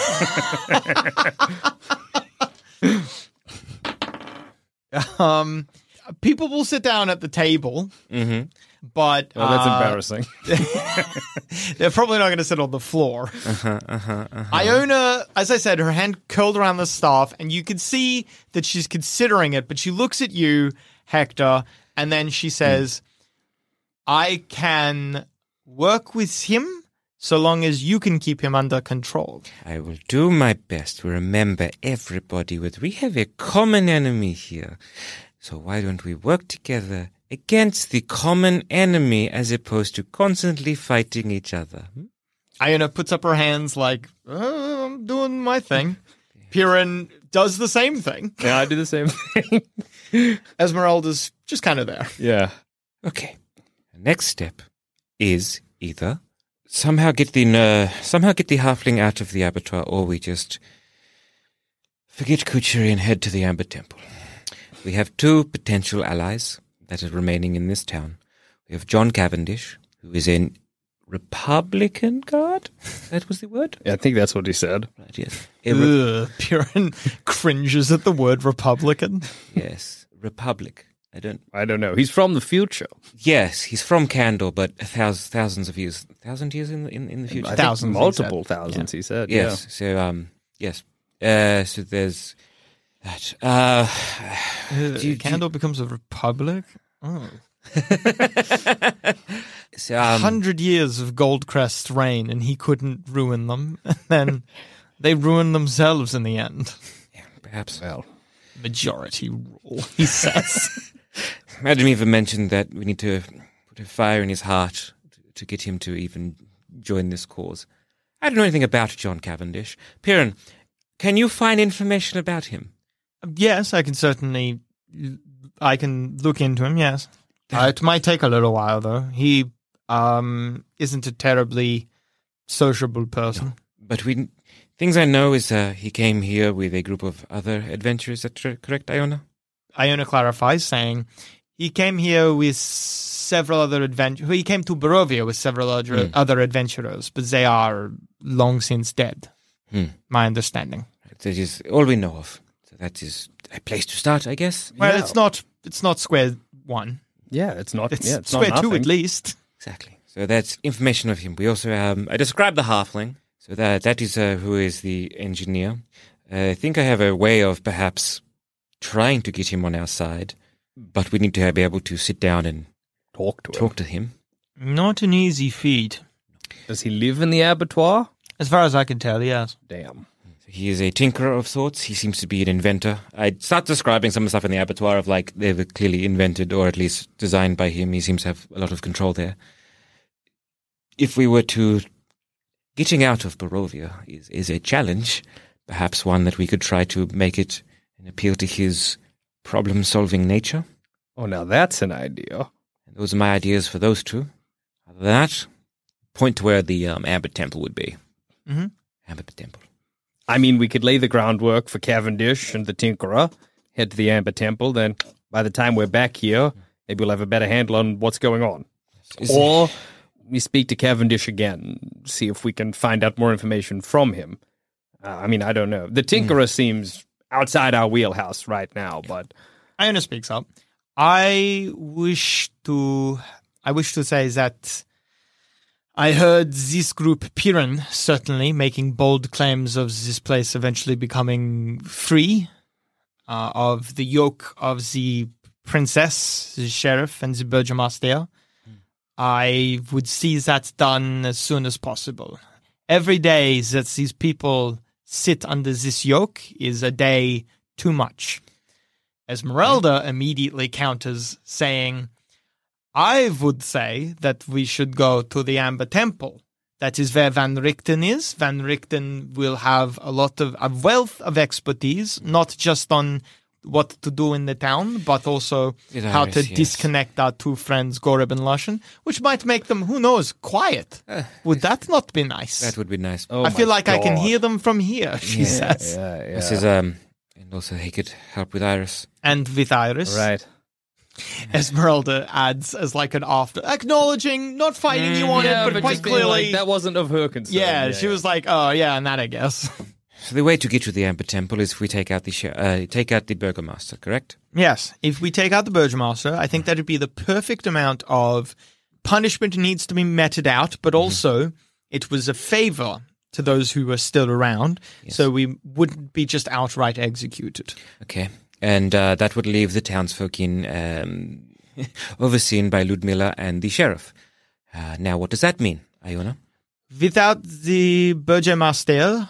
People will sit down at the table, but that's embarrassing. they're probably not going to sit on the floor. Iona, as I said, her hand curled around the staff, and you can see that she's considering it, but she looks at you, Hector, and then she says, I can work with him so long as you can keep him under control. I will do my best. Remember, everybody, we have a common enemy here. So why don't we work together against the common enemy as opposed to constantly fighting each other? Iona puts up her hands like, I'm doing my thing. Piran does the same thing. Yeah, I do the same thing. Esmeralda's just kind of there. Yeah. Okay. The next step is either somehow get the halfling out of the abattoir, or we just forget Kucheri and head to the Amber Temple. We have two potential allies that are remaining in this town. We have John Cavendish, who is a Republican guard. That was the word? Yeah, I think that's what he said. Right, yes. Piran cringes at the word Republican. Yes, Republic. I don't know. He's from the future. Yes, he's from Kandor, but thousands of years. 1,000 years in the future? Thousands. Multiple thousands, he said. Yes. Yeah. So, yes. So there's that. Kandor becomes a republic? Oh. So, 100 years of Goldcrest's reign, and he couldn't ruin them. And then they ruined themselves in the end. perhaps. Well, Majority rule, he says. Madam Eva mentioned that we need to put a fire in his heart to get him to even join this cause. I don't know anything about John Cavendish. Piran, can you find information about him? Yes, I can look into him, yes. It might take a little while, though. He isn't a terribly sociable person. No, but things I know is he came here with a group of other adventurers. Is that correct, Iona? Iona clarifies, saying he came here with several other adventurers. He came to Barovia with several other adventurers, but they are long since dead. My understanding. That is all we know of. So that is a place to start, I guess. Well, it's not square one. yeah, it's not. It's It's square not two nothing. at least. Exactly. So that's information of him. We also I described the halfling. So that is who is the engineer. I think I have a way of perhaps trying to get him on our side, but we need to be able to sit down and Talk to him. him. Not an easy feat. Does he live in the abattoir? As far as I can tell, yes. Damn. He is a tinkerer of sorts. He seems to be an inventor. I'd start describing some of the stuff in the abattoir of like they were clearly invented or at least designed by him. He seems to have a lot of control there. If we were to... Getting out of Barovia is a challenge, perhaps one that we could try to make it and appeal to his problem-solving nature. Oh, now that's an idea. And those are my ideas for those two. Other than that, point to where the Amber Temple would be. Mm-hmm. Amber Temple. I mean, we could lay the groundwork for Cavendish and the Tinkerer, head to the Amber Temple, then by the time we're back here, maybe we'll have a better handle on what's going on. Or we speak to Cavendish again, see if we can find out more information from him. I mean, I don't know. The Tinkerer seems outside our wheelhouse right now, but... Iona speaks up. I wish to say that I heard this group, Piran, certainly, making bold claims of this place eventually becoming free of the yoke of the princess, the sheriff, and the burgomaster. I would see that done as soon as possible. Every day that these people sit under this yoke is a day too much. Esmeralda immediately counters, saying, I would say that we should go to the Amber Temple. That is where Van Richten is. Van Richten will have a wealth of expertise, not just on what to do in the town, but also how to disconnect our two friends, Goreb and Lushan, which might make them, who knows, quiet. Would that not be nice? That would be nice. Oh I feel my like I can God. hear them from here, she says. Yeah. This is, and also he could help with Iris. And with Iris. Right. Esmeralda adds as like an after, acknowledging, not fighting you on it, but quite just being like, clearly. that wasn't of her concern. Yeah, she was like, oh, yeah, and that I guess. So the way to get to the Amber Temple is if we take out the Burgomaster, correct? Yes, if we take out the Burgomaster, I think that would be the perfect amount of punishment needs to be meted out, but also it was a favor to those who were still around, so we wouldn't be just outright executed. Okay. And that would leave the townsfolk in overseen by Ludmilla and the sheriff. Now, what does that mean, Iona? Without the Burgomaster,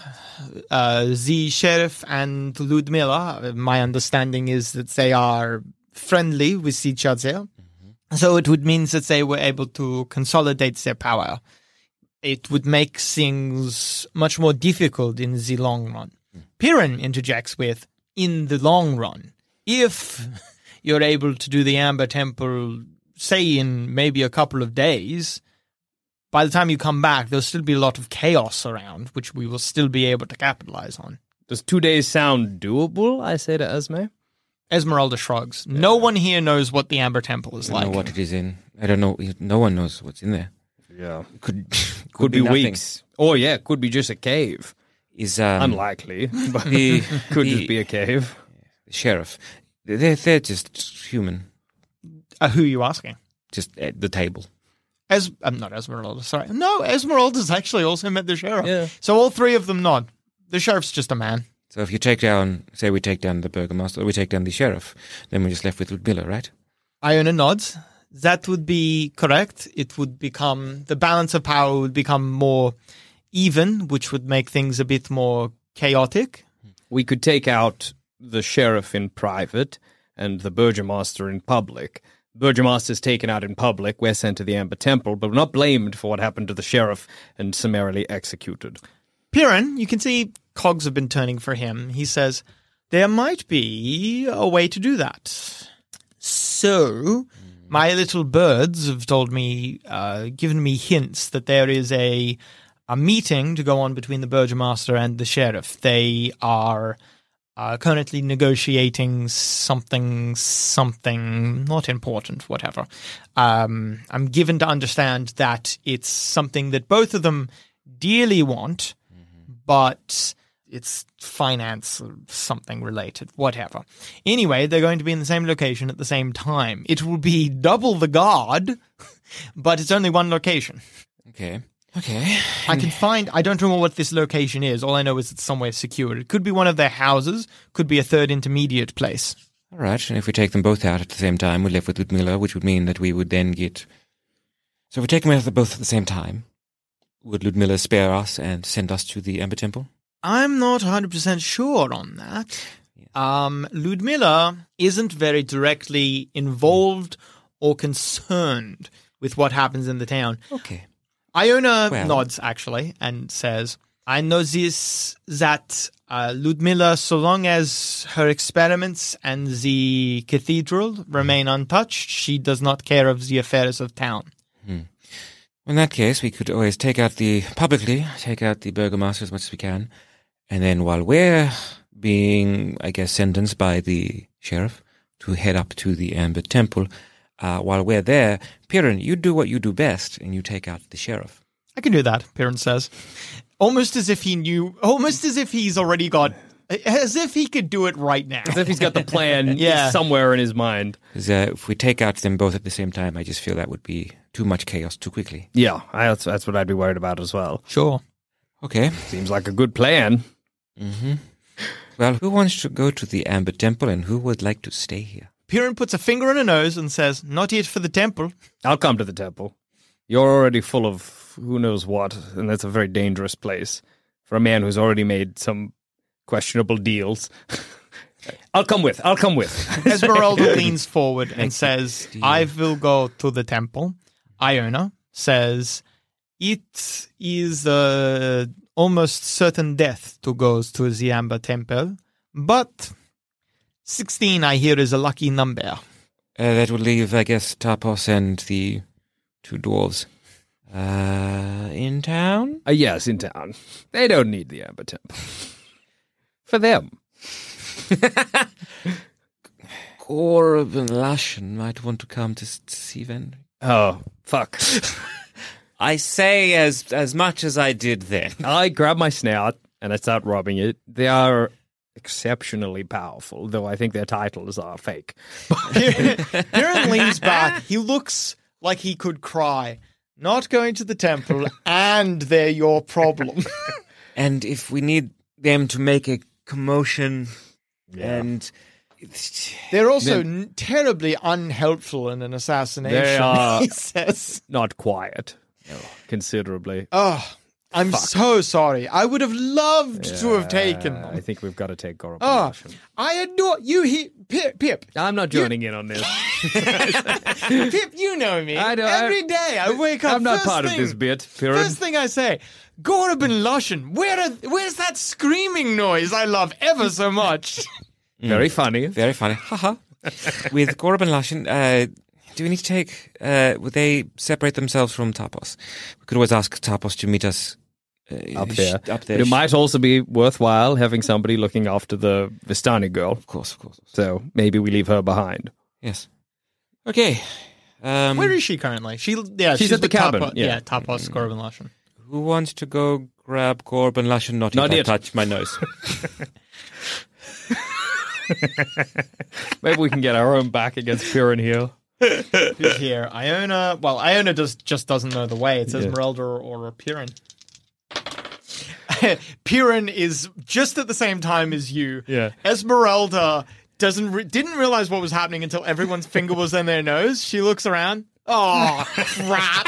the sheriff and Ludmilla, my understanding is that they are friendly with each other. So it would mean that they were able to consolidate their power. It would make things much more difficult in the long run. Piran interjects with, in the long run, if you're able to do the Amber Temple, say in maybe a couple of days, by the time you come back, there'll still be a lot of chaos around, which we will still be able to capitalize on. Does 2 days sound doable? I say to Esme. Esmeralda shrugs. No one here knows what the Amber Temple is I don't like. know what it is in. I don't know. No one knows what's in there. Yeah. Could Could be nothing. weeks. Oh, yeah, could be just a cave. Is Unlikely, but the could the just be a cave. sheriff? They're just human. Who are you asking? Just at the table. Not Esmeralda, sorry. No, Esmeralda's actually also met the sheriff. Yeah. So all three of them nod. The sheriff's just a man. So if you take down, say we take down the Burgomaster, or we take down the sheriff, then we're just left with Ludmilla, right? Iona nods. that would be correct. It would become, the balance of power would become more even, which would make things a bit more chaotic. We could take out the sheriff in private and the burgomaster in public. Burgomaster's taken out in public. We're sent to the Amber Temple, but we're not blamed for what happened to the sheriff and summarily executed. Piran, you can see cogs have been turning for him. He says, there might be a way to do that. So, my little birds have told me, given me hints that there is a meeting to go on between the burgomaster and the sheriff. They are currently negotiating something, not important, whatever. I'm given to understand that it's something that both of them dearly want, but it's finance or something related, whatever. Anyway, they're going to be in the same location at the same time. It will be double the guard, but it's only one location. Okay. I don't know what this location is. All I know is it's somewhere secure. It could be one of their houses, could be a third intermediate place. All right, and if we take them both out at the same time, we live with Ludmilla, which would mean that we would then get... So if we take them out both at the same time, would Ludmilla spare us and send us to the Amber Temple? I'm not 100% sure on that. Ludmilla isn't very directly involved or concerned with what happens in the town. Okay. Iona nods, actually, and says, I know this, that Ludmilla, so long as her experiments and the cathedral remain untouched, she does not care of the affairs of town. In that case, we could always publicly take out the burgomaster as much as we can, and then while we're being, I guess, sentenced by the sheriff to head up to the Amber Temple, while we're there, Piran, you do what you do best, and you take out the sheriff. I can do that, Piran says. Almost as if he's already got, as if he could do it right now. As if he's got the plan somewhere in his mind. If we take out them both at the same time, I just feel that would be too much chaos too quickly. Yeah, that's what I'd be worried about as well. Sure. Okay. Seems like a good plan. Mm-hmm. Well, who wants to go to the Amber Temple, and who would like to stay here? Piran puts a finger on her nose and says, not yet for the temple. I'll come to the temple. You're already full of who knows what, and that's a very dangerous place for a man who's already made some questionable deals. I'll come with. Esmeralda leans forward and says, I will go to the temple. Iona says, it is almost certain death to go to the Amber Temple, but 16, I hear, is a lucky number. That would leave, I guess, Tapos and the two dwarves. In town? Yes, in town. They don't need the Amber Temple. For them. Corbin Lashen might want to come to see then. Oh, fuck. I say as much as I did then. I grab my snout and I start rubbing it. They are exceptionally powerful, though I think their titles are fake. Piran leans back. He looks like he could cry. Not going to the temple, and they're your problem. And if we need them to make a commotion, and they're also terribly unhelpful in an assassination. They are he says, not quiet, considerably. Oh, I'm so sorry. I would have loved to have taken them. I think we've got to take Corbin. I adore you, Pip. I'm not joining in on this. Pip, you know me. I know. Every day I wake up. I'm not part of this bit, Piran. First thing I say, Corbin Lashen, where's that screaming noise I love ever so much? Very funny. Very funny. Haha. With Corbin Lashen, do we need to take... would they separate themselves from Tapos? We could always ask Tapos to meet us up there. But it might also be worthwhile having somebody looking after the Vistani girl. Of course. So maybe we leave her behind. Yes. Okay. Where is she currently? She's at the cabin. Tapos, Corbin Lashen. Who wants to go grab Corbin Lashen? Not if I touch my nose. Maybe we can get our own back against Piran here. Who's here? Iona. Well, Iona just doesn't know the way. It's Esmeralda or Piran. Piran is just at the same time as you. Yeah. Esmeralda didn't realize what was happening until everyone's finger was in their nose. She looks around. Oh, crap.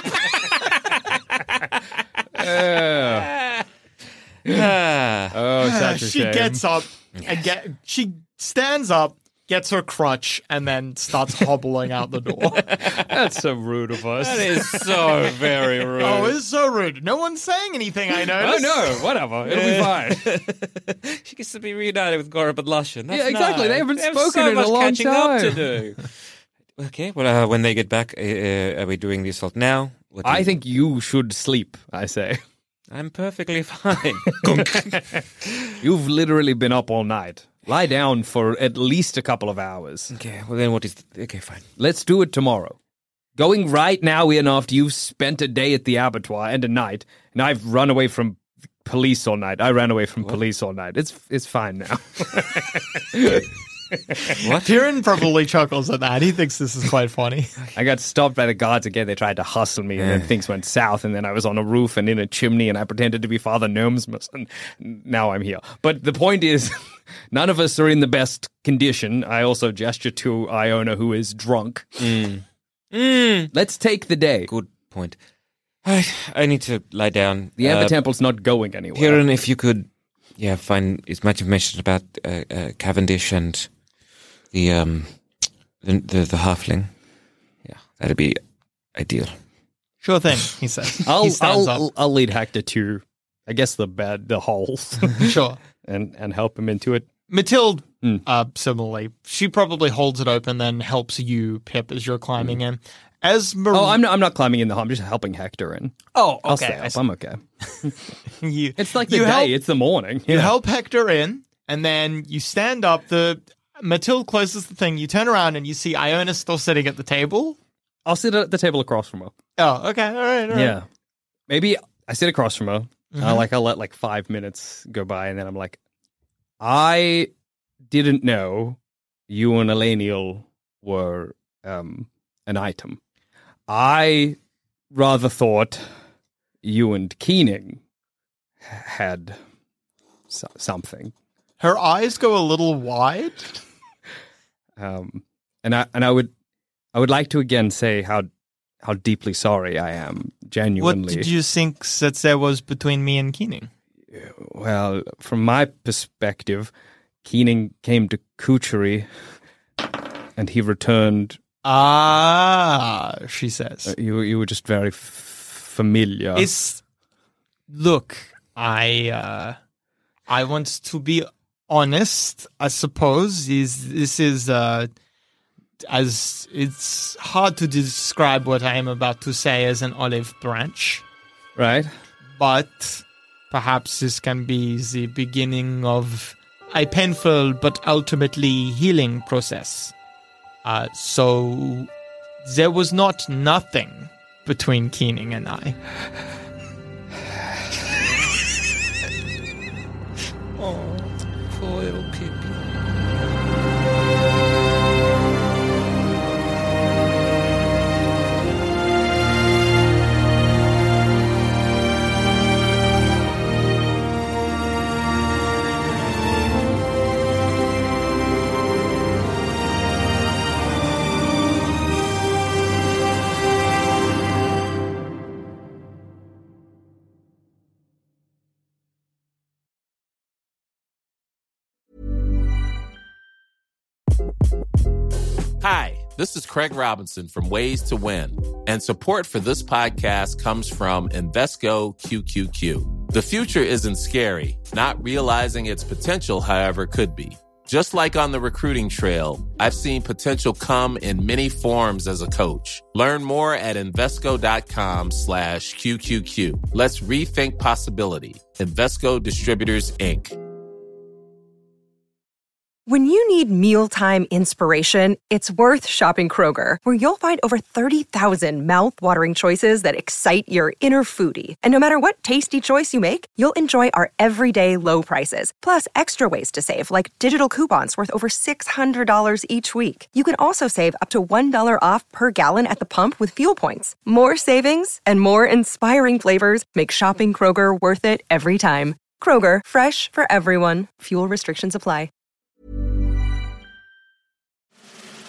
Such a She shame. gets up and she stands up, gets her crutch, and then starts hobbling out the door. That's so rude of us. That is so very rude. Oh, it's so rude. No one's saying anything, I Oh noticed. no, whatever. It'll be fine. She gets to be reunited with Gorab and Lushan. That's Yeah, exactly. nice. They haven't have spoken so in a much long catching up to time. do. Okay, well, when they get back, are we doing the assault now? What do I you- think you should sleep, I say. I'm perfectly fine. You've literally been up all night. Lie down for at least a couple of hours. Okay, well then what is... Okay, fine. Let's do it tomorrow. Going right now in after you've spent a day at the abattoir and a night, and I've run away from police all night. I ran away from police all night. It's fine now. What? Kieran probably chuckles at that. He thinks this is quite funny. I got stopped by the guards again. They tried to hustle me, and then things went south. And then I was on a roof and in a chimney, and I pretended to be Father Gnomesmus, and now I'm here. But the point is, none of us are in the best condition. I also gesture to Iona, who is drunk. Let's take the day. Good point. I need to lie down. The Amber Temple's not going anywhere. Kieran, if you could, find as much information about Cavendish and the halfling. Yeah, that'd be ideal. Sure thing, he says. He stands up. I'll lead Hector to, I guess, the holes Sure. and help him into it. Mathilde, similarly, she probably holds it open, then helps you, Pip, as you're climbing in. As Oh, I'm not climbing in the hole. I'm just helping Hector in. Oh, I'll okay. stay up. I'm okay. You, It's like the you day. help- It's the morning. You Yeah. help Hector in, and then you stand up. Mathilde closes the thing. You turn around, and you see Iona still sitting at the table. I'll sit at the table across from her. Oh, okay. All right. Yeah. Maybe I sit across from her. I'll let 5 minutes go by, and then I'm like, I didn't know you and Elenial were an item. I rather thought you and Keening had something. Her eyes go a little wide. And I would like to again say how deeply sorry I am, genuinely. What did you think that there was between me and Keening? Well, from my perspective, Keening came to Kuchery and he returned. She says. You were just very familiar. Look, I want to be honest, I suppose. This is as it's hard to describe what I am about to say as an olive branch, Right? but perhaps this can be the beginning of a painful but ultimately healing process. So there was not nothing between Keening and I. Oh, poor little Pippi. Hi, this is Craig Robinson from Ways to Win, and support for this podcast comes from Invesco QQQ. The future isn't scary. Not realizing its potential, however, could be. Just like on the recruiting trail, I've seen potential come in many forms as a coach. Learn more at Invesco.com/QQQ. Let's rethink possibility. Invesco Distributors, Inc. When you need mealtime inspiration, it's worth shopping Kroger, where you'll find over 30,000 mouthwatering choices that excite your inner foodie. And no matter what tasty choice you make, you'll enjoy our everyday low prices, plus extra ways to save, like digital coupons worth over $600 each week. You can also save up to $1 off per gallon at the pump with fuel points. More savings and more inspiring flavors make shopping Kroger worth it every time. Kroger, fresh for everyone. Fuel restrictions apply.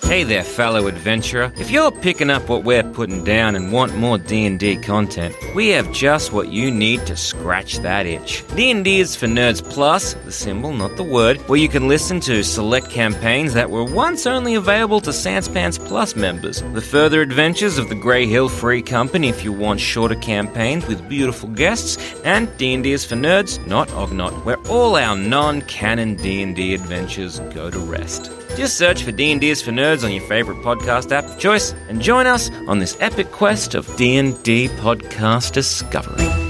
Hey there, fellow adventurer. If you're picking up what we're putting down and want more D&D content, we have just what you need to scratch that itch. D&D is for Nerds Plus, the symbol, not the word, where you can listen to select campaigns that were once only available to Sanspants Plus members. The further adventures of the Grey Hill Free Company if you want shorter campaigns with beautiful guests, and D&D is for Nerds, not Ognot, where all our non-canon D&D adventures go to rest. Just search for D&D is for Nerds on your favorite podcast app of choice and join us on this epic quest of D&D podcast discovery.